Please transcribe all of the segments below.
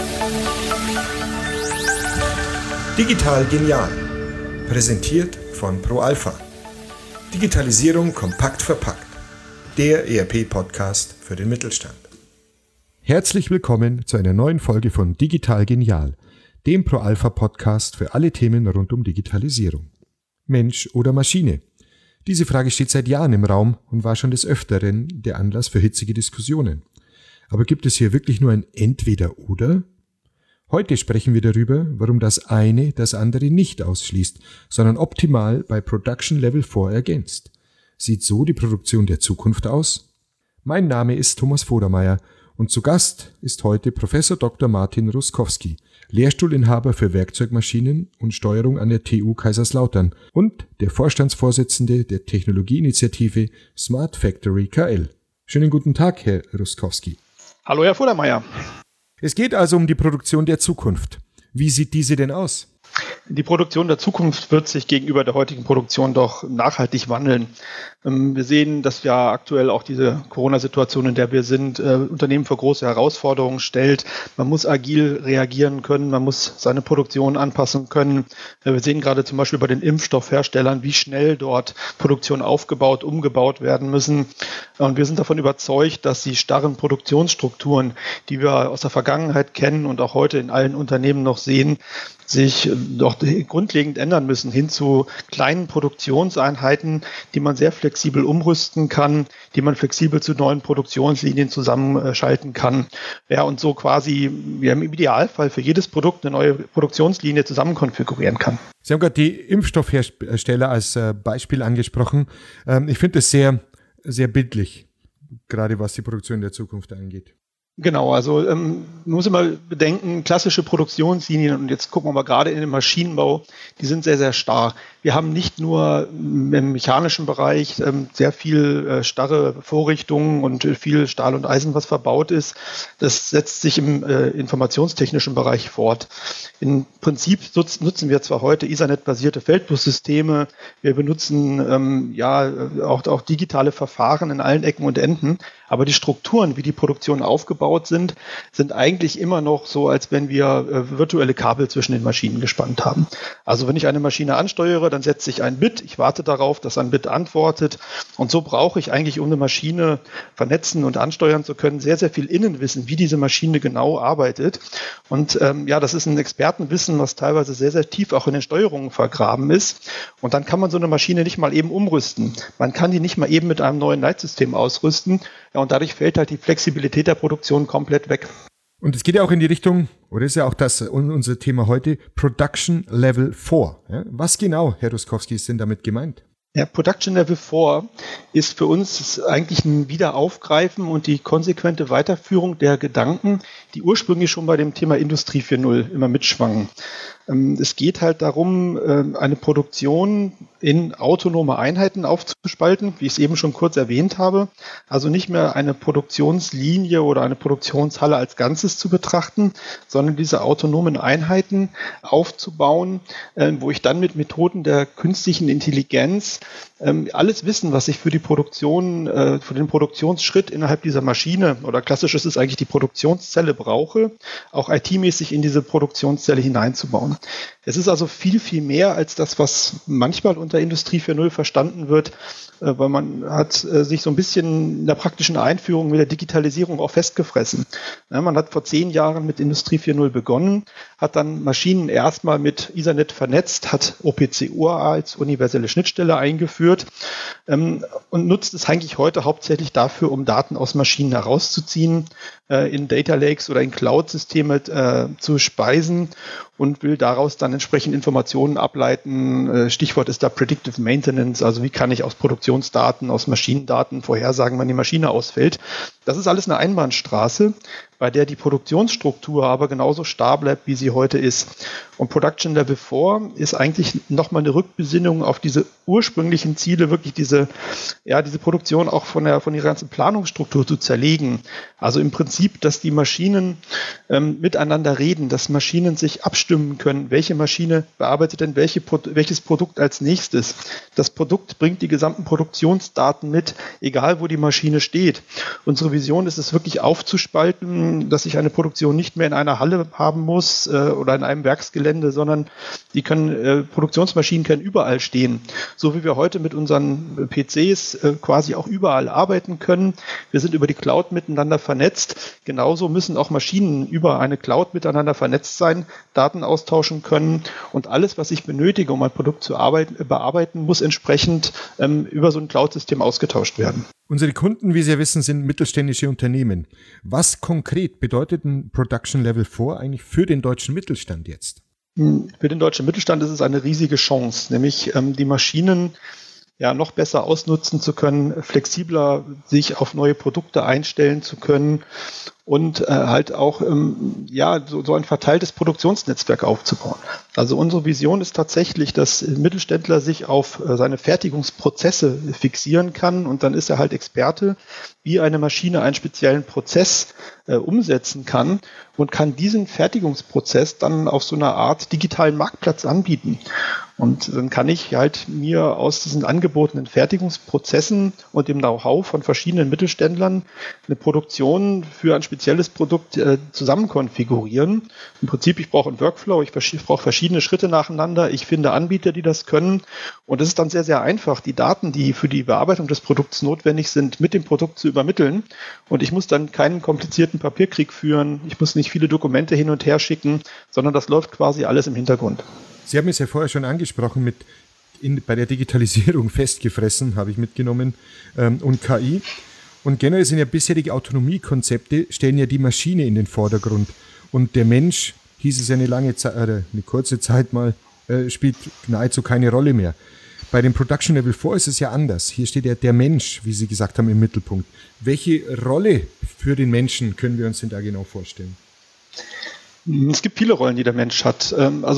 Digital genial. Präsentiert von ProAlpha. Digitalisierung kompakt verpackt. Der ERP-Podcast für den Mittelstand. Herzlich willkommen zu einer neuen Folge von Digital genial, dem ProAlpha-Podcast für alle Themen rund um Digitalisierung. Mensch oder Maschine? Diese Frage steht seit Jahren im Raum und war schon des Öfteren der Anlass für hitzige Diskussionen. Aber gibt es hier wirklich nur ein Entweder-Oder? Heute sprechen wir darüber, warum das eine das andere nicht ausschließt, sondern optimal bei Production Level 4 ergänzt. Sieht so die Produktion der Zukunft aus? Mein Name ist Thomas Vodermeier und zu Gast ist heute Professor Dr. Martin Ruskowski, Lehrstuhlinhaber für Werkzeugmaschinen und Steuerung an der TU Kaiserslautern und der Vorstandsvorsitzende der Technologieinitiative Smart Factory KL. Schönen guten Tag, Herr Ruskowski. Hallo, Herr Vodermeier. Es geht also um die Produktion der Zukunft. Wie sieht diese denn aus? Die Produktion der Zukunft wird sich gegenüber der heutigen Produktion doch nachhaltig wandeln. Wir sehen, dass ja aktuell auch diese Corona-Situation, in der wir sind, Unternehmen vor große Herausforderungen stellt. Man muss agil reagieren können, man muss seine Produktion anpassen können. Wir sehen gerade zum Beispiel bei den Impfstoffherstellern, wie schnell dort Produktion aufgebaut, umgebaut werden müssen. Und wir sind davon überzeugt, dass die starren Produktionsstrukturen, die wir aus der Vergangenheit kennen und auch heute in allen Unternehmen noch sehen, sich doch grundlegend ändern müssen hin zu kleinen Produktionseinheiten, die man sehr flexibel umrüsten kann, die man flexibel zu neuen Produktionslinien zusammenschalten kann. Ja, und so quasi im Idealfall für jedes Produkt eine neue Produktionslinie zusammen konfigurieren kann. Sie haben gerade die Impfstoffhersteller als Beispiel angesprochen. Ich finde es sehr, sehr bildlich, gerade was die Produktion der Zukunft angeht. Genau, also man muss immer bedenken, klassische Produktionslinien, und jetzt gucken wir mal gerade in den Maschinenbau, die sind sehr, sehr starr. Wir haben nicht nur im mechanischen Bereich sehr viel starre Vorrichtungen und viel Stahl und Eisen, was verbaut ist. Das setzt sich im informationstechnischen Bereich fort. Im Prinzip nutzen wir zwar heute Ethernet-basierte Feldbussysteme, wir benutzen auch digitale Verfahren in allen Ecken und Enden, aber die Strukturen, wie die Produktion aufgebaut sind eigentlich immer noch so, als wenn wir virtuelle Kabel zwischen den Maschinen gespannt haben. Also wenn ich eine Maschine ansteuere, dann setze ich ein Bit, ich warte darauf, dass ein Bit antwortet, und so brauche ich eigentlich, um eine Maschine vernetzen und ansteuern zu können, sehr, sehr viel Innenwissen, wie diese Maschine genau arbeitet. Und das ist ein Expertenwissen, was teilweise sehr, sehr tief auch in den Steuerungen vergraben ist. Und dann kann man so eine Maschine nicht mal eben umrüsten. Man kann die nicht mal eben mit einem neuen Leitsystem ausrüsten. Ja, und dadurch fällt halt die Flexibilität der Produktion komplett weg. Und es geht ja auch in die Richtung, oder ist ja auch das unser Thema heute, Production Level 4. Ja, was genau, Herr Ruskowski, ist denn damit gemeint? Ja, Production Level 4 ist für uns eigentlich ein Wiederaufgreifen und die konsequente Weiterführung der Gedanken, die ursprünglich schon bei dem Thema Industrie 4.0 immer mitschwangen. Es geht halt darum, eine Produktion in autonome Einheiten aufzuspalten, wie ich es eben schon kurz erwähnt habe. Also nicht mehr eine Produktionslinie oder eine Produktionshalle als Ganzes zu betrachten, sondern diese autonomen Einheiten aufzubauen, wo ich dann mit Methoden der künstlichen Intelligenz alles Wissen, was ich für die Produktion, für den Produktionsschritt innerhalb dieser Maschine, oder klassisch ist es eigentlich die Produktionszelle, brauche, auch IT-mäßig in diese Produktionszelle hineinzubauen. Es ist also viel, viel mehr als das, was manchmal unter Industrie 4.0 verstanden wird, weil man hat sich so ein bisschen in der praktischen Einführung mit der Digitalisierung auch festgefressen. Ja, man hat vor 10 Jahren mit Industrie 4.0 begonnen, hat dann Maschinen erstmal mit Ethernet vernetzt, hat OPC-UA als universelle Schnittstelle eingeführt und nutzt es eigentlich heute hauptsächlich dafür, um Daten aus Maschinen herauszuziehen, in Data Lakes oder in Cloud-Systeme zu speisen und will daraus dann entsprechend Informationen ableiten. Stichwort ist da Predictive Maintenance, also wie kann ich aus Produktionsdaten, aus Maschinendaten vorhersagen, wann die Maschine ausfällt. Das ist alles eine Einbahnstraße, bei der die Produktionsstruktur aber genauso starr bleibt, wie sie heute ist. Und Production Level 4 ist eigentlich nochmal eine Rückbesinnung auf diese ursprünglichen Ziele, wirklich diese Produktion auch von ihrer ganzen Planungsstruktur zu zerlegen. Also im Prinzip, dass die Maschinen miteinander reden, dass Maschinen sich abstimmen können, welche Maschine bearbeitet denn welches Produkt als nächstes. Das Produkt bringt die gesamten Produktionsdaten mit, egal wo die Maschine steht. Unsere Vision ist es wirklich aufzuspalten dass ich eine Produktion nicht mehr in einer Halle haben muss oder in einem Werksgelände, sondern Produktionsmaschinen können überall stehen. So wie wir heute mit unseren PCs quasi auch überall arbeiten können. Wir sind über die Cloud miteinander vernetzt. Genauso müssen auch Maschinen über eine Cloud miteinander vernetzt sein, Daten austauschen können und alles, was ich benötige, um ein Produkt zu bearbeiten, muss entsprechend über so ein Cloud-System ausgetauscht werden. Unsere Kunden, wie Sie ja wissen, sind mittelständische Unternehmen. Was konkret bedeutet ein Production Level 4 eigentlich für den deutschen Mittelstand jetzt? Für den deutschen Mittelstand ist es eine riesige Chance, nämlich die Maschinen noch besser ausnutzen zu können, flexibler sich auf neue Produkte einstellen zu können und halt auch so ein verteiltes Produktionsnetzwerk aufzubauen. Also unsere Vision ist tatsächlich, dass ein Mittelständler sich auf seine Fertigungsprozesse fixieren kann und dann ist er halt Experte, wie eine Maschine einen speziellen Prozess umsetzen kann und kann diesen Fertigungsprozess dann auf so einer Art digitalen Marktplatz anbieten. Und dann kann ich halt mir aus diesen angebotenen Fertigungsprozessen und dem Know-how von verschiedenen Mittelständlern eine Produktion für ein spezielles Produkt zusammen konfigurieren. Im Prinzip, ich brauche einen Workflow, ich brauche verschiedene Schritte nacheinander, ich finde Anbieter, die das können. Und es ist dann sehr, sehr einfach, die Daten, die für die Bearbeitung des Produkts notwendig sind, mit dem Produkt zu übermitteln. Und ich muss dann keinen komplizierten Papierkrieg führen, ich muss nicht viele Dokumente hin und her schicken, sondern das läuft quasi alles im Hintergrund. Sie haben es ja vorher schon angesprochen, bei der Digitalisierung festgefressen, habe ich mitgenommen, und KI. Und generell sind ja bisherige Autonomiekonzepte, stellen ja die Maschine in den Vordergrund. Und der Mensch, hieß es ja eine kurze Zeit mal, spielt nahezu keine Rolle mehr. Bei dem Production Level 4 ist es ja anders. Hier steht ja der Mensch, wie Sie gesagt haben, im Mittelpunkt. Welche Rolle für den Menschen können wir uns denn da genau vorstellen? Es gibt viele Rollen, die der Mensch hat.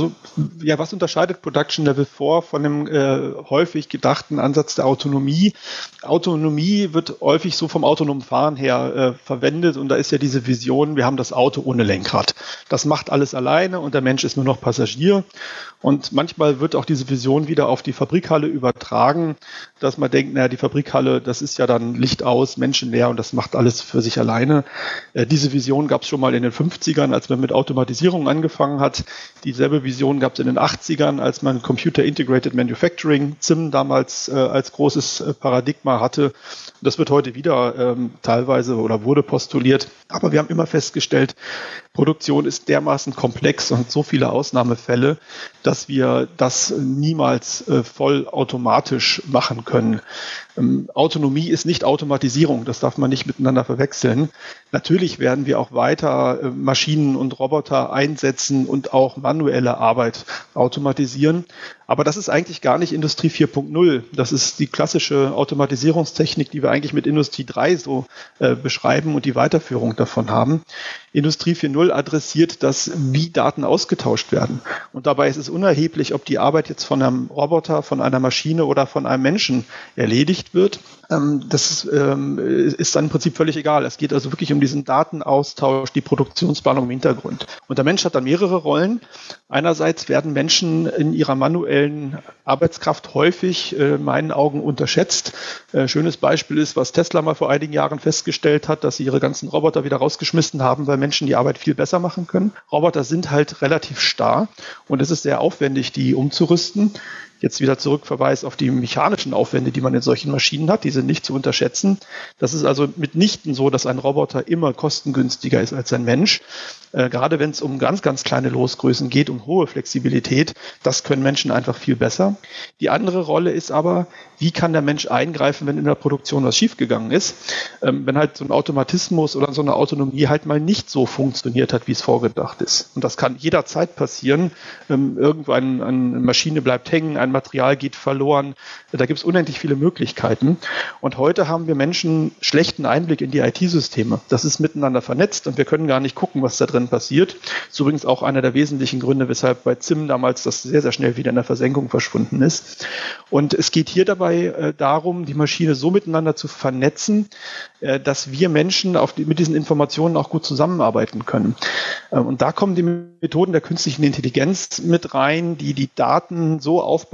Was unterscheidet Production Level 4 von dem häufig gedachten Ansatz der Autonomie? Autonomie wird häufig so vom autonomen Fahren her verwendet und da ist ja diese Vision, wir haben das Auto ohne Lenkrad. Das macht alles alleine und der Mensch ist nur noch Passagier. Und manchmal wird auch diese Vision wieder auf die Fabrikhalle übertragen, dass man denkt, die Fabrikhalle, das ist ja dann Licht aus, menschenleer und das macht alles für sich alleine. Diese Vision gab es schon mal in den 50ern, als man mit Automatisierung angefangen hat. Dieselbe Vision gab es in den 80ern, als man Computer Integrated Manufacturing, CIM, damals als großes Paradigma hatte. Das wird heute wieder teilweise oder wurde postuliert. Aber wir haben immer festgestellt, Produktion ist dermaßen komplex und so viele Ausnahmefälle, dass wir das niemals vollautomatisch machen können. Autonomie ist nicht Automatisierung, das darf man nicht miteinander verwechseln. Natürlich werden wir auch weiter Maschinen und Roboter einsetzen und auch manuelle Arbeit automatisieren. Aber das ist eigentlich gar nicht Industrie 4.0. Das ist die klassische Automatisierungstechnik, die wir eigentlich mit Industrie 3 so beschreiben und die Weiterführung davon haben. Industrie 4.0 adressiert das, wie Daten ausgetauscht werden. Und dabei ist es unerheblich, ob die Arbeit jetzt von einem Roboter, von einer Maschine oder von einem Menschen erledigt wird. Das ist dann im Prinzip völlig egal. Es geht also wirklich um diesen Datenaustausch, die Produktionsplanung im Hintergrund. Und der Mensch hat da mehrere Rollen. Einerseits werden Menschen in ihrer manuellen Arbeitskraft häufig in meinen Augen unterschätzt. Schönes Beispiel ist, was Tesla mal vor einigen Jahren festgestellt hat, dass sie ihre ganzen Roboter wieder rausgeschmissen haben, weil Menschen die Arbeit viel besser machen können. Roboter sind halt relativ starr und es ist sehr aufwendig, die umzurüsten. Jetzt wieder Zurückverweis auf die mechanischen Aufwände, die man in solchen Maschinen hat, die sind nicht zu unterschätzen. Das ist also mitnichten so, dass ein Roboter immer kostengünstiger ist als ein Mensch. Gerade wenn es um ganz, ganz kleine Losgrößen geht, um hohe Flexibilität, das können Menschen einfach viel besser. Die andere Rolle ist aber, wie kann der Mensch eingreifen, wenn in der Produktion was schiefgegangen ist? Wenn halt so ein Automatismus oder so eine Autonomie halt mal nicht so funktioniert hat, wie es vorgedacht ist. Und das kann jederzeit passieren. Irgendwann eine Maschine bleibt hängen, ein Material geht verloren. Da gibt es unendlich viele Möglichkeiten. Und heute haben wir Menschen schlechten Einblick in die IT-Systeme. Das ist miteinander vernetzt und wir können gar nicht gucken, was da drin passiert. Das ist übrigens auch einer der wesentlichen Gründe, weshalb bei CIM damals das sehr, sehr schnell wieder in der Versenkung verschwunden ist. Und es geht hier dabei darum, die Maschine so miteinander zu vernetzen, dass wir Menschen mit diesen Informationen auch gut zusammenarbeiten können. Und da kommen die Methoden der künstlichen Intelligenz mit rein, die die Daten so aufbauen,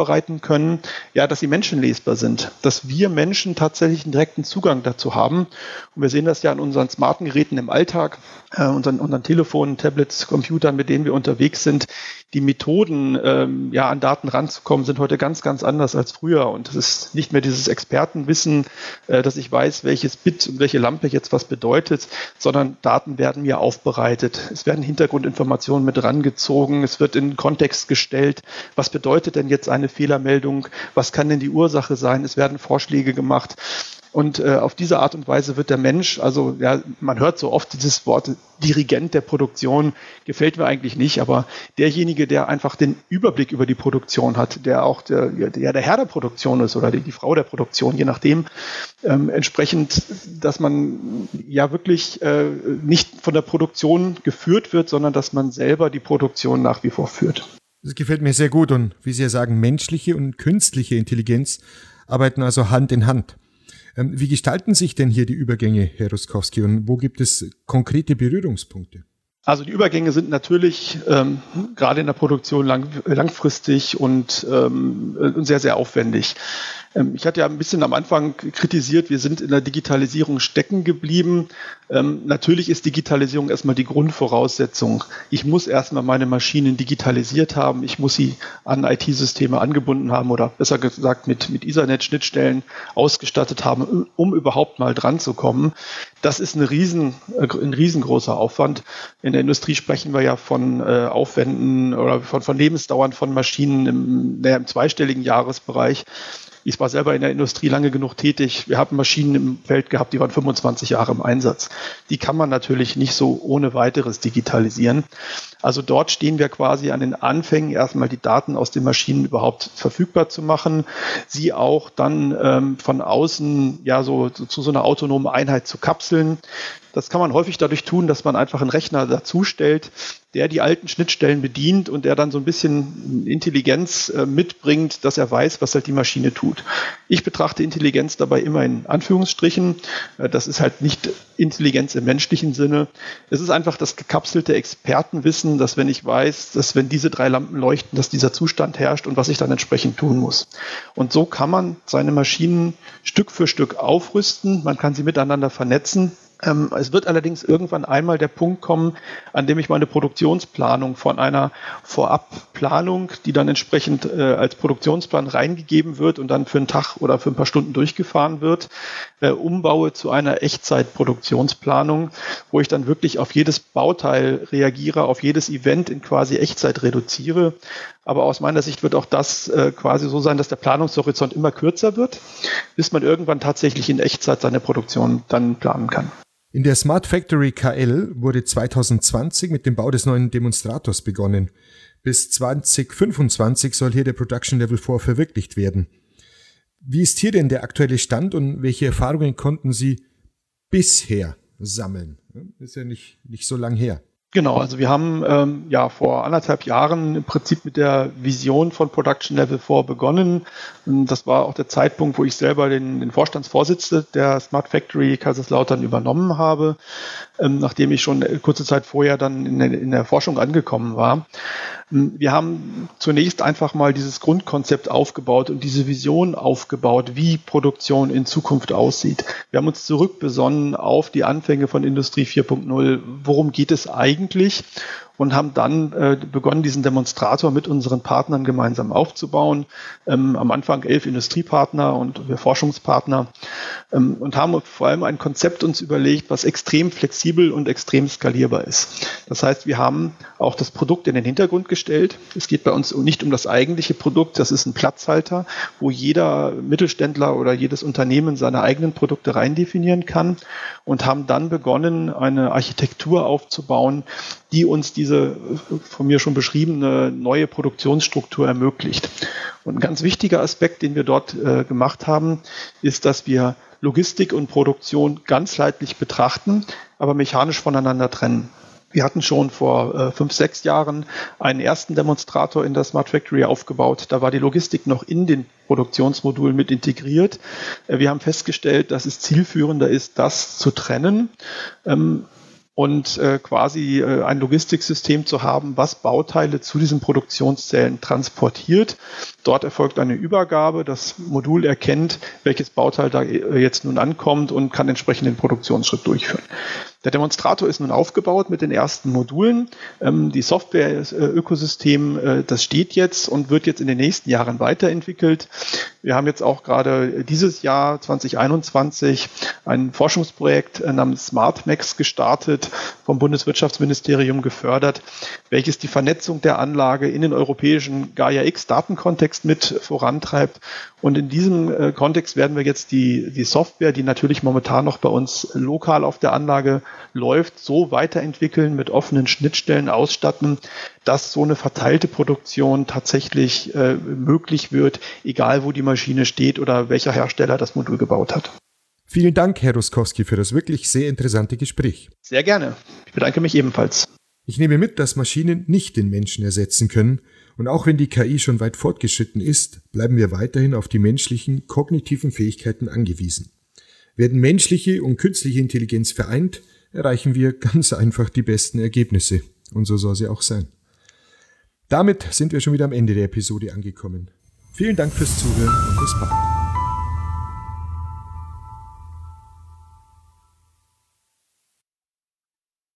aufbereiten können, ja, dass sie menschenlesbar sind, dass wir Menschen tatsächlich einen direkten Zugang dazu haben. Und wir sehen das ja an unseren smarten Geräten im Alltag, unseren Telefonen, Tablets, Computern, mit denen wir unterwegs sind. Die Methoden, an Daten ranzukommen, sind heute ganz, ganz anders als früher. Und es ist nicht mehr dieses Expertenwissen, dass ich weiß, welches Bit und welche Lampe jetzt was bedeutet, sondern Daten werden mir aufbereitet. Es werden Hintergrundinformationen mit rangezogen. Es wird in Kontext gestellt. Was bedeutet denn jetzt eine Fehlermeldung? Was kann denn die Ursache sein? Es werden Vorschläge gemacht. Und auf diese Art und Weise wird der Mensch, also ja, man hört so oft dieses Wort Dirigent der Produktion, gefällt mir eigentlich nicht, aber derjenige, der einfach den Überblick über die Produktion hat, der auch der Herr der Produktion ist oder die Frau der Produktion, je nachdem, entsprechend, dass man ja wirklich nicht von der Produktion geführt wird, sondern dass man selber die Produktion nach wie vor führt. Das gefällt mir sehr gut und wie Sie ja sagen, menschliche und künstliche Intelligenz arbeiten also Hand in Hand. Wie gestalten sich denn hier die Übergänge, Herr Ruskowski, und wo gibt es konkrete Berührungspunkte? Also die Übergänge sind natürlich gerade in der Produktion langfristig und sehr, sehr aufwendig. Ich hatte ja ein bisschen am Anfang kritisiert, wir sind in der Digitalisierung stecken geblieben. Natürlich ist Digitalisierung erstmal die Grundvoraussetzung. Ich muss erstmal meine Maschinen digitalisiert haben. Ich muss sie an IT-Systeme angebunden haben oder besser gesagt mit Ethernet-Schnittstellen ausgestattet haben, um überhaupt mal dran zu kommen. Das ist ein riesengroßer Aufwand. In der Industrie sprechen wir ja von Aufwänden oder von Lebensdauern von Maschinen im zweistelligen Jahresbereich. Ich war selber in der Industrie lange genug tätig. Wir haben Maschinen im Feld gehabt, die waren 25 Jahre im Einsatz. Die kann man natürlich nicht so ohne weiteres digitalisieren. Also dort stehen wir quasi an den Anfängen, erstmal die Daten aus den Maschinen überhaupt verfügbar zu machen, sie auch dann von außen zu so einer autonomen Einheit zu kapseln. Das kann man häufig dadurch tun, dass man einfach einen Rechner dazustellt, der die alten Schnittstellen bedient und der dann so ein bisschen Intelligenz mitbringt, dass er weiß, was halt die Maschine tut. Ich betrachte Intelligenz dabei immer in Anführungsstrichen. Das ist halt nicht Intelligenz im menschlichen Sinne. Es ist einfach das gekapselte Expertenwissen, dass wenn ich weiß, dass wenn diese 3 Lampen leuchten, dass dieser Zustand herrscht und was ich dann entsprechend tun muss. Und so kann man seine Maschinen Stück für Stück aufrüsten. Man kann sie miteinander vernetzen. Es wird allerdings irgendwann einmal der Punkt kommen, an dem ich meine Produktionsplanung von einer Vorabplanung, die dann entsprechend als Produktionsplan reingegeben wird und dann für einen Tag oder für ein paar Stunden durchgefahren wird, umbaue zu einer Echtzeitproduktionsplanung, wo ich dann wirklich auf jedes Bauteil reagiere, auf jedes Event in quasi Echtzeit reduziere. Aber aus meiner Sicht wird auch das quasi so sein, dass der Planungshorizont immer kürzer wird, bis man irgendwann tatsächlich in Echtzeit seine Produktion dann planen kann. In der Smart Factory KL wurde 2020 mit dem Bau des neuen Demonstrators begonnen. Bis 2025 soll hier der Production Level 4 verwirklicht werden. Wie ist hier denn der aktuelle Stand und welche Erfahrungen konnten Sie bisher sammeln? Das ist ja nicht so lang her. Genau, also wir haben vor 1,5 Jahren im Prinzip mit der Vision von Production Level 4 begonnen. Das war auch der Zeitpunkt, wo ich selber den Vorstandsvorsitz der Smart Factory Kaiserslautern übernommen habe, nachdem ich schon kurze Zeit vorher dann in der Forschung angekommen war. Wir haben zunächst einfach mal dieses Grundkonzept aufgebaut und diese Vision aufgebaut, wie Produktion in Zukunft aussieht. Wir haben uns zurückbesonnen auf die Anfänge von Industrie 4.0. Worum geht es eigentlich? Und haben dann begonnen, diesen Demonstrator mit unseren Partnern gemeinsam aufzubauen. Am Anfang 11 Industriepartner und wir Forschungspartner und haben vor allem ein Konzept uns überlegt, was extrem flexibel und extrem skalierbar ist. Das heißt, wir haben auch das Produkt in den Hintergrund gestellt. Es geht bei uns nicht um das eigentliche Produkt, das ist ein Platzhalter, wo jeder Mittelständler oder jedes Unternehmen seine eigenen Produkte rein definieren kann und haben dann begonnen, eine Architektur aufzubauen, die uns diese von mir schon beschriebene neue Produktionsstruktur ermöglicht. Und ein ganz wichtiger Aspekt, den wir dort gemacht haben, ist, dass wir Logistik und Produktion ganzheitlich betrachten, aber mechanisch voneinander trennen. Wir hatten schon vor 5-6 Jahren einen ersten Demonstrator in der Smart Factory aufgebaut. Da war die Logistik noch in den Produktionsmodulen mit integriert. Wir haben festgestellt, dass es zielführender ist, das zu trennen. und quasi ein Logistiksystem zu haben, was Bauteile zu diesen Produktionszellen transportiert. Dort erfolgt eine Übergabe. Das Modul erkennt, welches Bauteil da jetzt nun ankommt und kann entsprechend den Produktionsschritt durchführen. Der Demonstrator ist nun aufgebaut mit den ersten Modulen. Die Software-Ökosystem, das steht jetzt und wird jetzt in den nächsten Jahren weiterentwickelt. Wir haben jetzt auch gerade dieses Jahr 2021 ein Forschungsprojekt namens SmartMax gestartet, vom Bundeswirtschaftsministerium gefördert, welches die Vernetzung der Anlage in den europäischen Gaia-X-Datenkontext mit vorantreibt. Und in diesem Kontext werden wir jetzt die Software, die natürlich momentan noch bei uns lokal auf der Anlage läuft, so weiterentwickeln, mit offenen Schnittstellen ausstatten, dass so eine verteilte Produktion tatsächlich möglich wird, egal wo die Maschine steht oder welcher Hersteller das Modul gebaut hat. Vielen Dank, Herr Ruskowski, für das wirklich sehr interessante Gespräch. Sehr gerne. Ich bedanke mich ebenfalls. Ich nehme mit, dass Maschinen nicht den Menschen ersetzen können. Und auch wenn die KI schon weit fortgeschritten ist, bleiben wir weiterhin auf die menschlichen kognitiven Fähigkeiten angewiesen. Werden menschliche und künstliche Intelligenz vereint, erreichen wir ganz einfach die besten Ergebnisse. Und so soll sie auch sein. Damit sind wir schon wieder am Ende der Episode angekommen. Vielen Dank fürs Zuhören und bis bald.